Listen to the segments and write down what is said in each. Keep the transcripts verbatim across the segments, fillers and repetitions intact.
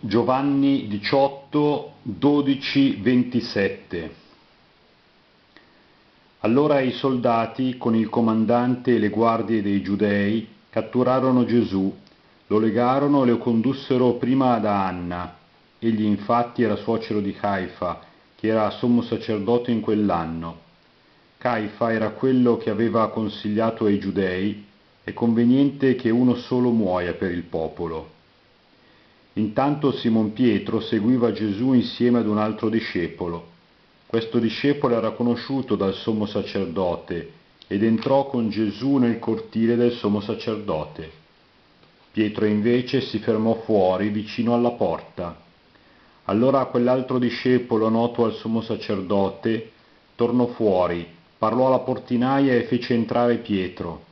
Giovanni diciotto, dodici, ventisette. Allora i soldati, con il comandante e le guardie dei Giudei, catturarono Gesù, lo legarono e lo condussero prima da Anna. Egli infatti era suocero di Caifa, che era sommo sacerdote in quell'anno. Caifa era quello che aveva consigliato ai Giudei: è conveniente che uno solo muoia per il popolo. Intanto Simon Pietro seguiva Gesù insieme ad un altro discepolo. Questo discepolo era conosciuto dal sommo sacerdote ed entrò con Gesù nel cortile del sommo sacerdote. Pietro invece si fermò fuori, vicino alla porta. Allora quell'altro discepolo, noto al sommo sacerdote, tornò fuori, parlò alla portinaia e fece entrare Pietro.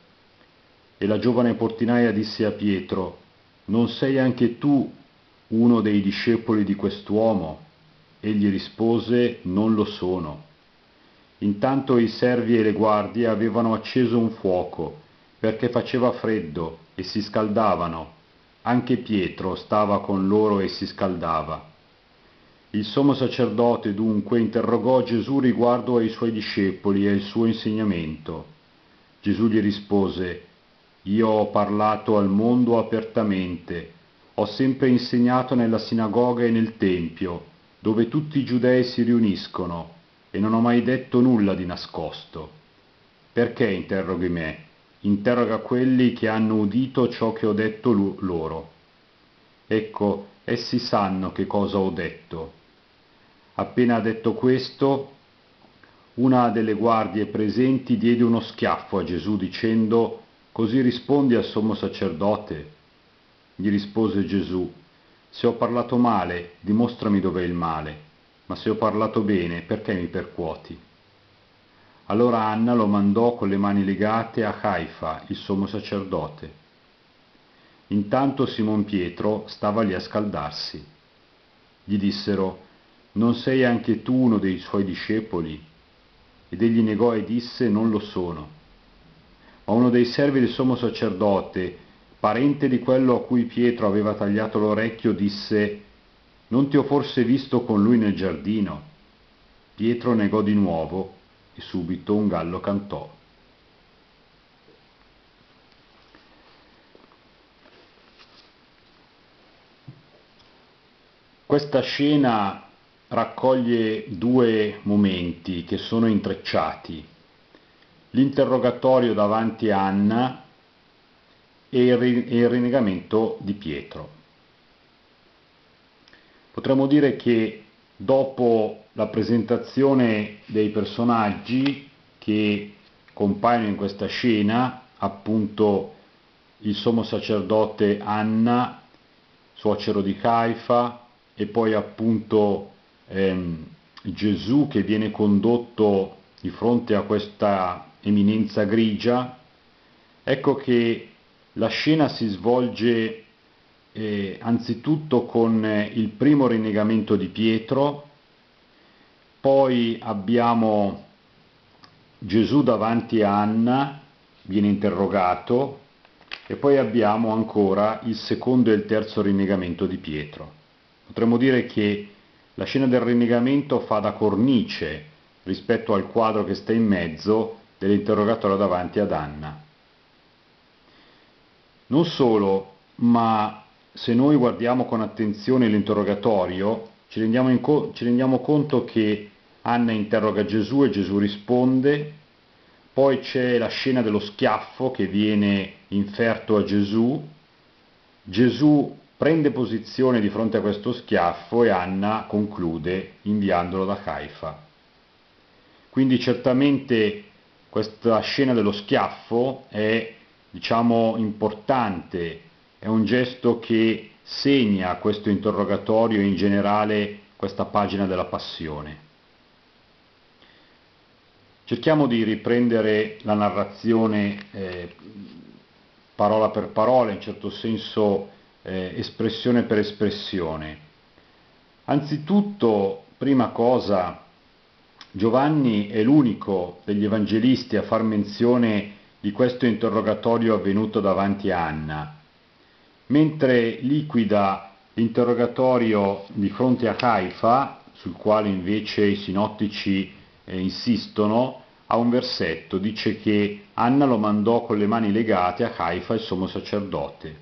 E la giovane portinaia disse a Pietro: «Non sei anche tu uno dei discepoli di quest'uomo?» Egli rispose: «Non lo sono». Intanto i servi e le guardie avevano acceso un fuoco, perché faceva freddo, e si scaldavano. Anche Pietro stava con loro e si scaldava. Il sommo sacerdote dunque interrogò Gesù riguardo ai suoi discepoli e al suo insegnamento. Gesù gli rispose: «Io ho parlato al mondo apertamente, ho sempre insegnato nella sinagoga e nel tempio, dove tutti i giudei si riuniscono, e non ho mai detto nulla di nascosto. Perché interroghi me? Interroga quelli che hanno udito ciò che ho detto loro. Ecco, essi sanno che cosa ho detto». Appena detto questo, una delle guardie presenti diede uno schiaffo a Gesù dicendo: «Così rispondi al sommo sacerdote?» Gli rispose Gesù: «Se ho parlato male, dimostrami dov'è il male, ma se ho parlato bene, perché mi percuoti?» Allora Anna lo mandò con le mani legate a Caifa, il sommo sacerdote. Intanto Simon Pietro stava lì a scaldarsi. Gli dissero: «Non sei anche tu uno dei suoi discepoli?» Ed egli negò e disse: «Non lo sono». Ma uno dei servi del sommo sacerdote, parente di quello a cui Pietro aveva tagliato l'orecchio, disse: «Non ti ho forse visto con lui nel giardino?» Pietro negò di nuovo e subito un gallo cantò. Questa scena raccoglie due momenti che sono intrecciati: l'interrogatorio davanti a Anna e il rinnegamento di Pietro. Potremmo dire che dopo la presentazione dei personaggi che compaiono in questa scena, appunto il sommo sacerdote Anna, suocero di Caifa, e poi appunto ehm, Gesù che viene condotto di fronte a questa eminenza grigia, ecco che la scena si svolge eh, anzitutto con eh, il primo rinnegamento di Pietro, poi abbiamo Gesù davanti a Anna, viene interrogato, e poi abbiamo ancora il secondo e il terzo rinnegamento di Pietro. Potremmo dire che la scena del rinnegamento fa da cornice rispetto al quadro che sta in mezzo dell'interrogatorio davanti ad Anna. Non solo, ma se noi guardiamo con attenzione l'interrogatorio, ci rendiamo, in co- ci rendiamo conto che Anna interroga Gesù e Gesù risponde. Poi c'è la scena dello schiaffo che viene inferto a Gesù. Gesù prende posizione di fronte a questo schiaffo e Anna conclude inviandolo da Caifa. Quindi certamente questa scena dello schiaffo è, diciamo, importante, è un gesto che segna questo interrogatorio e in generale questa pagina della passione. Cerchiamo di riprendere la narrazione eh, parola per parola, in certo senso eh, espressione per espressione. Anzitutto, prima cosa, Giovanni è l'unico degli evangelisti a far menzione di questo interrogatorio avvenuto davanti a Anna. Mentre liquida L'interrogatorio di fronte a Caifa, sul quale invece i sinottici eh, insistono, ha un versetto, dice che Anna lo mandò con le mani legate a Caifa, il sommo sacerdote.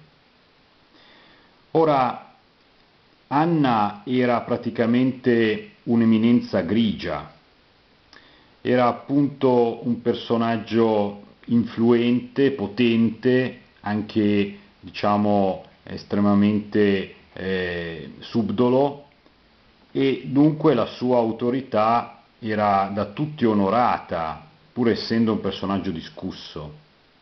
Ora, Anna era praticamente un'eminenza grigia, era appunto un personaggio influente, potente, anche diciamo estremamente eh, subdolo, e dunque la sua autorità era da tutti onorata, pur essendo un personaggio discusso.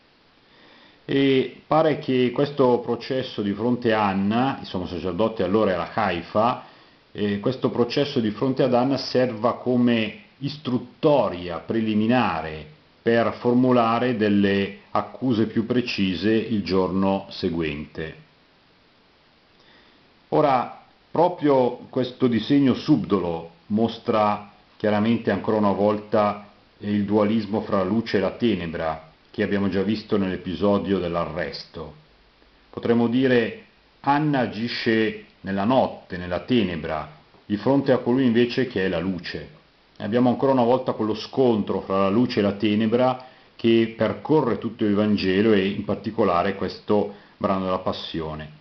E pare che questo processo di fronte a Anna, il sommo sacerdote allora era Caifa, eh, questo processo di fronte ad Anna serva come istruttoria preliminare per formulare delle accuse più precise il giorno seguente. Ora, proprio questo disegno subdolo mostra chiaramente ancora una volta il dualismo fra la luce e la tenebra, che abbiamo già visto nell'episodio dell'arresto. Potremmo dire Anna agisce nella notte, nella tenebra, di fronte a colui invece che è la luce. Abbiamo ancora una volta quello scontro fra la luce e la tenebra che percorre tutto il Vangelo e in particolare questo brano della Passione.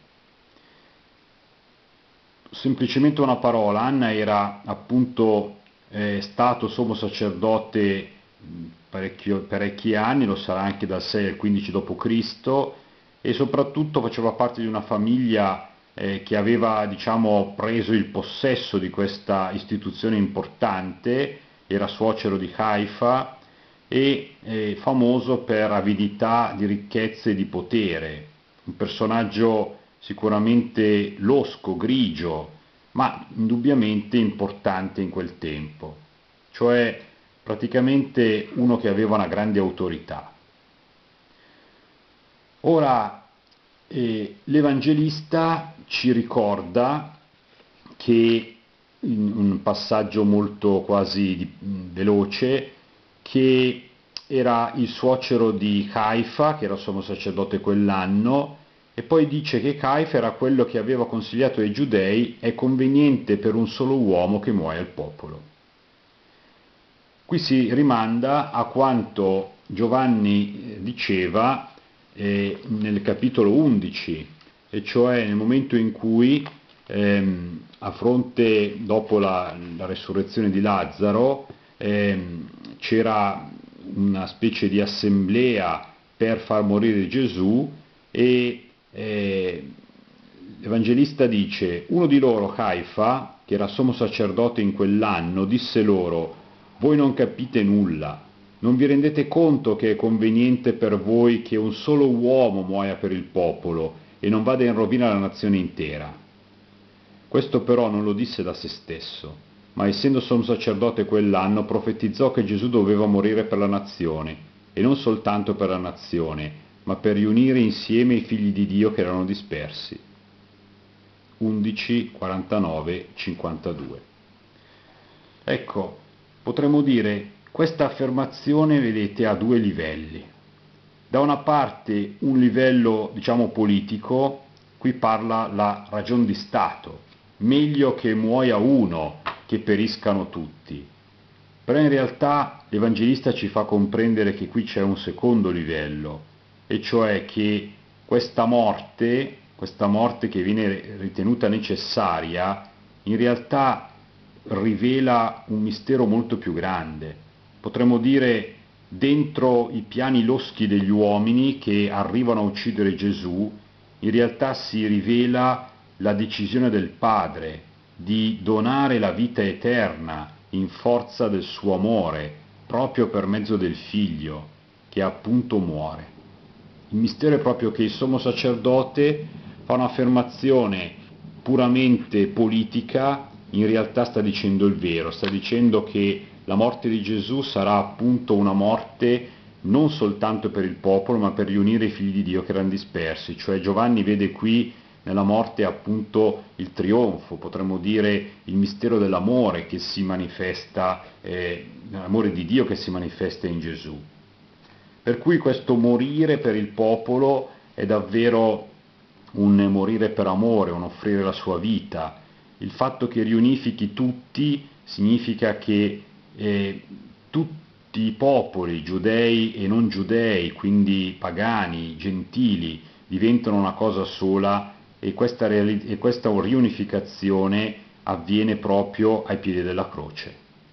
Semplicemente una parola, Anna era appunto eh, stato sommo sacerdote parecchio, parecchi anni, lo sarà anche dal sei al quindici dopo Cristo, e soprattutto faceva parte di una famiglia eh, che aveva, diciamo, preso il possesso di questa istituzione importante, era suocero di Caifa e eh, famoso per avidità di ricchezze e di potere, un personaggio sicuramente losco, grigio, ma indubbiamente importante in quel tempo, cioè praticamente uno che aveva una grande autorità. Ora, eh, l'Evangelista ci ricorda che, in un passaggio molto quasi di, veloce, che era il suocero di Caifa, che era sommo sacerdote quell'anno, e poi dice che Caifa era quello che aveva consigliato ai giudei: è conveniente per un solo uomo che muoia il popolo. Qui si rimanda a quanto Giovanni diceva eh, nel capitolo undici, e cioè nel momento in cui ehm, a fronte, dopo la, la resurrezione di Lazzaro, ehm, c'era una specie di assemblea per far morire Gesù, e eh, l'Evangelista dice: uno di loro, Caifa, che era sommo sacerdote in quell'anno, disse loro: voi non capite nulla, non vi rendete conto che è conveniente per voi che un solo uomo muoia per il popolo e non vada in rovina la nazione intera. Questo però non lo disse da se stesso, ma essendo sommo sacerdote quell'anno profetizzò che Gesù doveva morire per la nazione, e non soltanto per la nazione, ma per riunire insieme i figli di Dio che erano dispersi. undici, quarantanove, cinquantadue. Ecco, potremmo dire, questa affermazione, vedete, ha due livelli. Da una parte un livello, diciamo, politico, qui parla la ragion di Stato, meglio che muoia uno che periscano tutti. Però in realtà l'Evangelista ci fa comprendere che qui c'è un secondo livello, e cioè che questa morte, questa morte che viene ritenuta necessaria, in realtà rivela un mistero molto più grande. Potremmo dire, dentro i piani loschi degli uomini che arrivano a uccidere Gesù, in realtà si rivela la decisione del Padre di donare la vita eterna in forza del suo amore, proprio per mezzo del Figlio, che appunto muore. Il mistero è proprio che il sommo sacerdote fa un'affermazione puramente politica, in realtà sta dicendo il vero, sta dicendo che la morte di Gesù sarà appunto una morte non soltanto per il popolo, ma per riunire i figli di Dio che erano dispersi. Cioè Giovanni vede qui nella morte appunto il trionfo, potremmo dire il mistero dell'amore che si manifesta, eh, l'amore di Dio che si manifesta in Gesù. Per cui questo morire per il popolo è davvero un morire per amore, un offrire la sua vita. Il fatto che riunifichi tutti significa che eh, tutti i popoli, giudei e non giudei, quindi pagani, gentili, diventano una cosa sola, e questa, e questa riunificazione avviene proprio ai piedi della croce.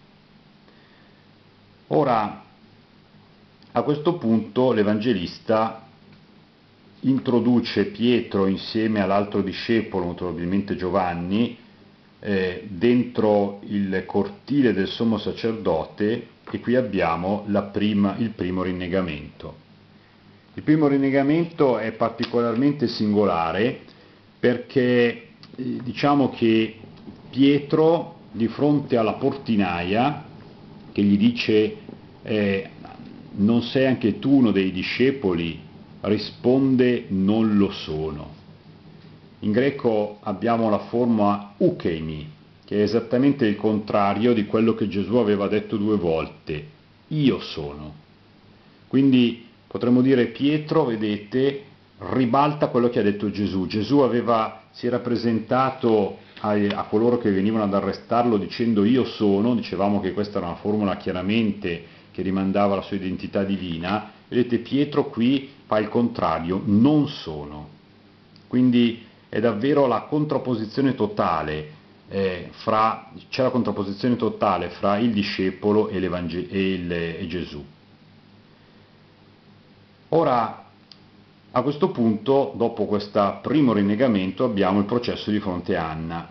Ora, a questo punto l'Evangelista introduce Pietro insieme all'altro discepolo, probabilmente Giovanni, eh, dentro il cortile del sommo sacerdote, e qui abbiamo la prima, il primo rinnegamento. Il primo rinnegamento è particolarmente singolare perché eh, diciamo che Pietro, di fronte alla portinaia che gli dice eh, non sei anche tu uno dei discepoli, risponde non lo sono. In greco abbiamo la forma ukeimi, che è esattamente il contrario di quello che Gesù aveva detto due volte, io sono. Quindi potremmo dire Pietro, vedete, ribalta quello che ha detto Gesù. Gesù aveva, si era presentato a, a coloro che venivano ad arrestarlo dicendo io sono, dicevamo che questa era una formula chiaramente che rimandava alla sua identità divina. Vedete, Pietro qui fa il contrario, non sono. Quindi è davvero la contrapposizione totale, eh, fra, c'è la contrapposizione totale fra il discepolo e, e, il, e Gesù. Ora, a questo punto, dopo questo primo rinnegamento, abbiamo il processo di fronte a Anna,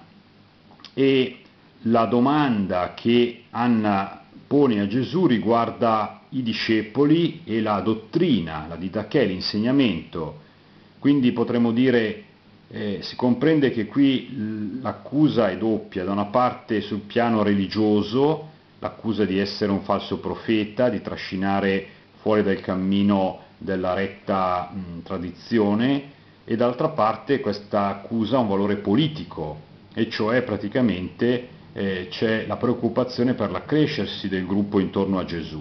e la domanda che Anna pone a Gesù riguarda i discepoli e la dottrina, la didaché, l'insegnamento. Quindi potremmo dire, eh, si comprende che qui l'accusa è doppia: da una parte sul piano religioso, l'accusa di essere un falso profeta, di trascinare fuori dal cammino della retta mh, tradizione, e dall'altra parte questa accusa ha un valore politico, e cioè praticamente eh, c'è la preoccupazione per l'accrescersi del gruppo intorno a Gesù.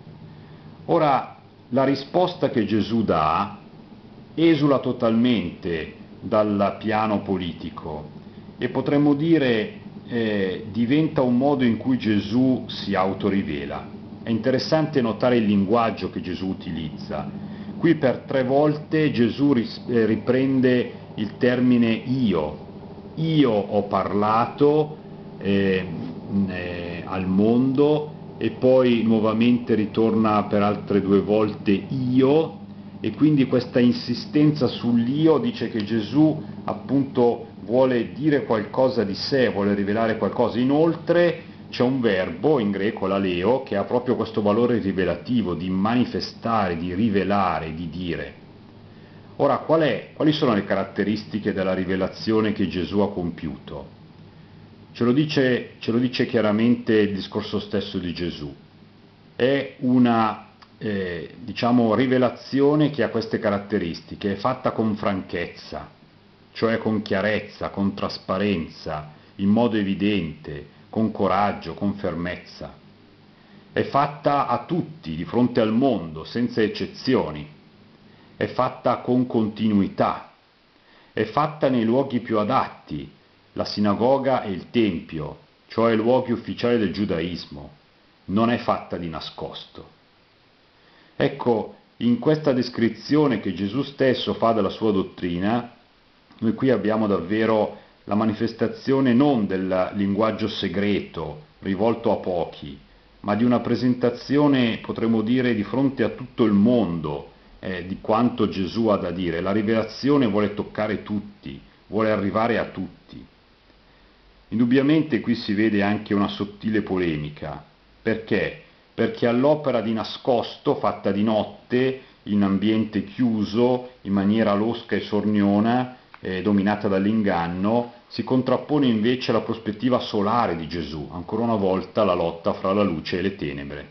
Ora, la risposta che Gesù dà esula totalmente dal piano politico e potremmo dire eh, diventa un modo in cui Gesù si autorivela. È interessante notare il linguaggio che Gesù utilizza. Qui per tre volte Gesù riprende il termine io. Io ho parlato eh, eh, al mondo, e poi nuovamente ritorna per altre due volte io, e quindi questa insistenza sull'io dice che Gesù appunto vuole dire qualcosa di sé, vuole rivelare qualcosa. Inoltre c'è un verbo in greco, l'aleo, che ha proprio questo valore rivelativo, di manifestare, di rivelare, di dire. Ora, qual è, quali sono le caratteristiche della rivelazione che Gesù ha compiuto? Ce lo dice, ce lo dice chiaramente il discorso stesso di Gesù. È una eh, diciamo, rivelazione che ha queste caratteristiche, è fatta con franchezza, cioè con chiarezza, con trasparenza, in modo evidente, con coraggio, con fermezza. È fatta a tutti, di fronte al mondo, senza eccezioni. È fatta con continuità. È fatta nei luoghi più adatti, la sinagoga e il tempio, cioè i luoghi ufficiali del giudaismo. Non è fatta di nascosto. Ecco, in questa descrizione che Gesù stesso fa della sua dottrina, noi qui abbiamo davvero la manifestazione non del linguaggio segreto, rivolto a pochi, ma di una presentazione, potremmo dire, di fronte a tutto il mondo, eh, di quanto Gesù ha da dire. La rivelazione vuole toccare tutti, vuole arrivare a tutti. Indubbiamente qui si vede anche una sottile polemica. Perché? Perché all'opera di nascosto, fatta di notte, in ambiente chiuso, in maniera losca e sorniona, eh, dominata dall'inganno, si contrappone invece la prospettiva solare di Gesù, ancora una volta la lotta fra la luce e le tenebre.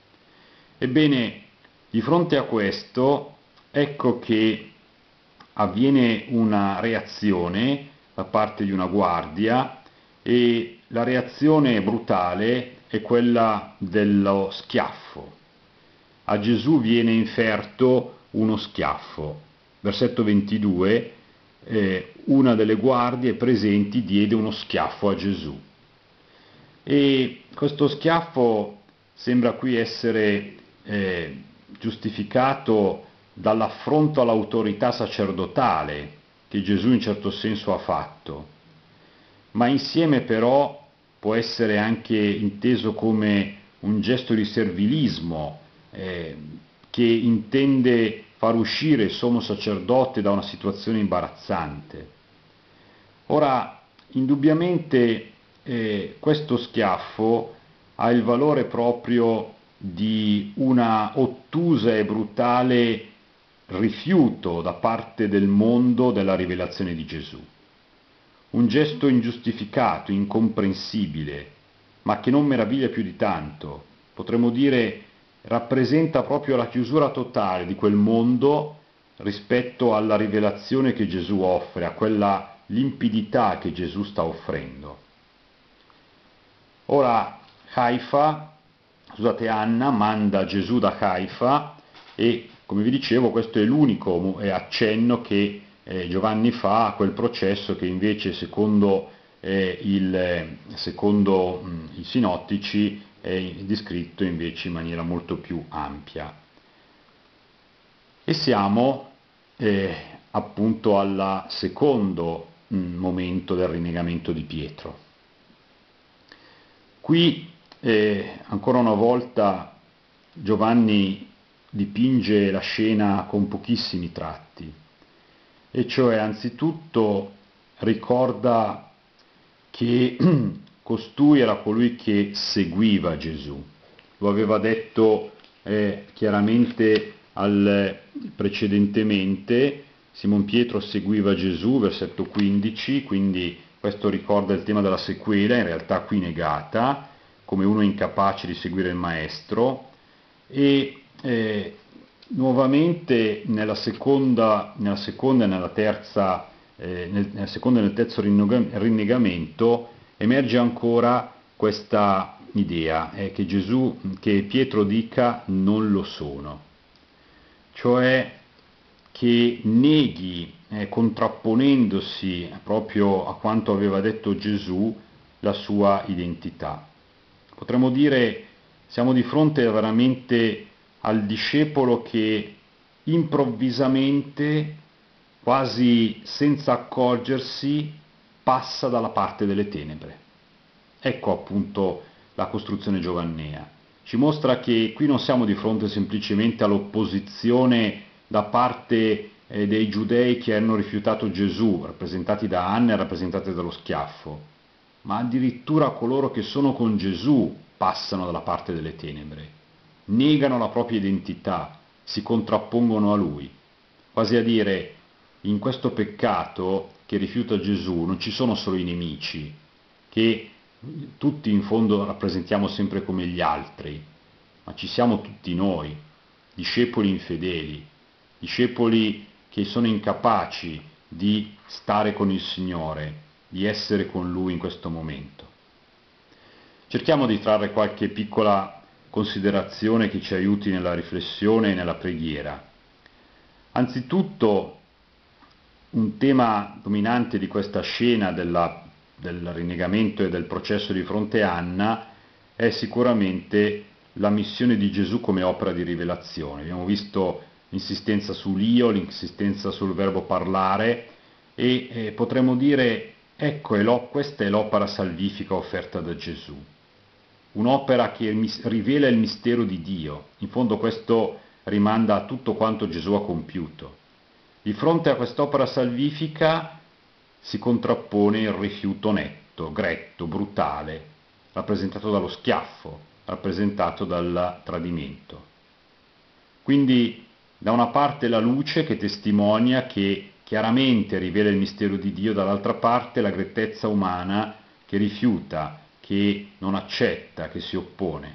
Ebbene, di fronte a questo, ecco che avviene una reazione da parte di una guardia, e la reazione brutale è quella dello schiaffo. A Gesù viene inferto uno schiaffo. Versetto ventidue, eh, una delle guardie presenti diede uno schiaffo a Gesù. E questo schiaffo sembra qui essere eh, giustificato dall'affronto all'autorità sacerdotale che Gesù in certo senso ha fatto, ma insieme però può essere anche inteso come un gesto di servilismo eh, che intende far uscire il sommo sacerdote da una situazione imbarazzante. Ora, indubbiamente eh, questo schiaffo ha il valore proprio di una ottusa e brutale rifiuto da parte del mondo della rivelazione di Gesù. Un gesto ingiustificato, incomprensibile, ma che non meraviglia più di tanto. Potremmo dire rappresenta proprio la chiusura totale di quel mondo rispetto alla rivelazione che Gesù offre, a quella limpidità che Gesù sta offrendo. Ora Caifa, scusate, Anna manda Gesù da Caifa e, come vi dicevo, questo è l'unico accenno che eh, Giovanni fa a quel processo che invece secondo, eh, il, secondo mh, i sinottici è descritto invece in maniera molto più ampia. E siamo eh, appunto al secondo mh, momento del rinnegamento di Pietro. Qui eh, ancora una volta Giovanni dipinge la scena con pochissimi tratti, e cioè anzitutto ricorda che costui era colui che seguiva Gesù. Lo aveva detto eh, chiaramente al, precedentemente, Simon Pietro seguiva Gesù, versetto quindici, quindi questo ricorda il tema della sequela, in realtà qui negata, come uno incapace di seguire il maestro, e eh, nuovamente nella seconda, nella seconda e nella terza, eh, nel, nel secondo e nel terzo rinnegamento emerge ancora questa idea, eh, che Gesù, che Pietro dica non lo sono, cioè che neghi, eh, contrapponendosi proprio a quanto aveva detto Gesù, la sua identità. Potremmo dire, siamo di fronte veramente al discepolo che improvvisamente, quasi senza accorgersi, passa dalla parte delle tenebre. Ecco appunto la costruzione giovannea. Ci mostra che qui non siamo di fronte semplicemente all'opposizione da parte eh, dei giudei che hanno rifiutato Gesù, rappresentati da Anna e rappresentati dallo schiaffo, ma addirittura coloro che sono con Gesù passano dalla parte delle tenebre, negano la propria identità, si contrappongono a Lui, quasi a dire, in questo peccato che rifiuta Gesù non ci sono solo i nemici, che tutti in fondo rappresentiamo sempre come gli altri, ma ci siamo tutti noi, discepoli infedeli, discepoli che sono incapaci di stare con il Signore, di essere con Lui in questo momento. Cerchiamo di trarre qualche piccola considerazione che ci aiuti nella riflessione e nella preghiera. Anzitutto, un tema dominante di questa scena della, del rinnegamento e del processo di fronte a Anna è sicuramente la missione di Gesù come opera di rivelazione. Abbiamo visto l'insistenza sull'io, l'insistenza sul verbo parlare e eh, potremmo dire, ecco, è questa è l'opera salvifica offerta da Gesù. Un'opera che rivela il mistero di Dio. In fondo questo rimanda a tutto quanto Gesù ha compiuto. Di fronte a quest'opera salvifica si contrappone il rifiuto netto, gretto, brutale, rappresentato dallo schiaffo, rappresentato dal tradimento. Quindi da una parte la luce che testimonia, che chiaramente rivela il mistero di Dio, dall'altra parte la grettezza umana che rifiuta, che non accetta, che si oppone.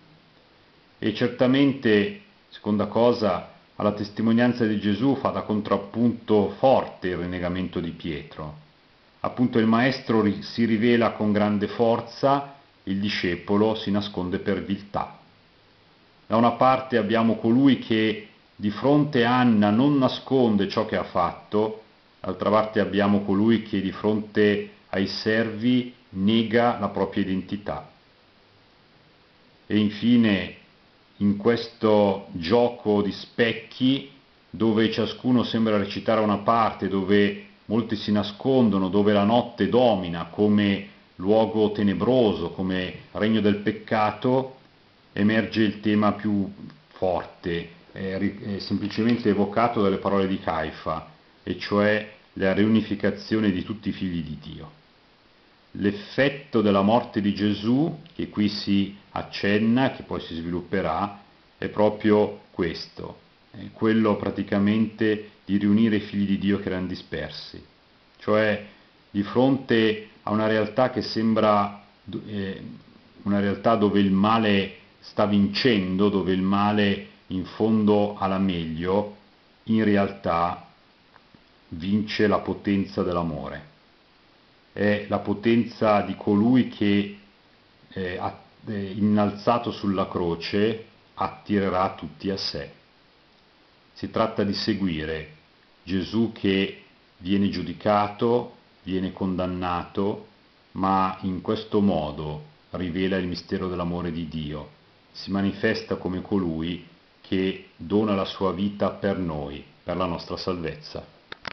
E certamente, seconda cosa, alla testimonianza di Gesù fa da contrappunto forte il rinnegamento di Pietro. Appunto il maestro si rivela con grande forza, il discepolo si nasconde per viltà. Da una parte abbiamo colui che di fronte a Anna non nasconde ciò che ha fatto, D'altra parte abbiamo colui che di fronte ai servi nega la propria identità. E infine, in questo gioco di specchi, dove ciascuno sembra recitare una parte, dove molti si nascondono, dove la notte domina come luogo tenebroso, come regno del peccato, emerge il tema più forte, è, è semplicemente evocato dalle parole di Caifa, e cioè la riunificazione di tutti i figli di Dio. L'effetto della morte di Gesù, che qui si accenna, che poi si svilupperà, è proprio questo, è quello praticamente di riunire i figli di Dio che erano dispersi, cioè di fronte a una realtà che sembra eh, una realtà dove il male sta vincendo, dove il male in fondo ha la meglio, in realtà vince la potenza dell'amore. È la potenza di colui che eh, innalzato sulla croce attirerà tutti a sé. Si tratta di seguire Gesù che viene giudicato, viene condannato, ma in questo modo rivela il mistero dell'amore di Dio, si manifesta come colui che dona la sua vita per noi, per la nostra salvezza.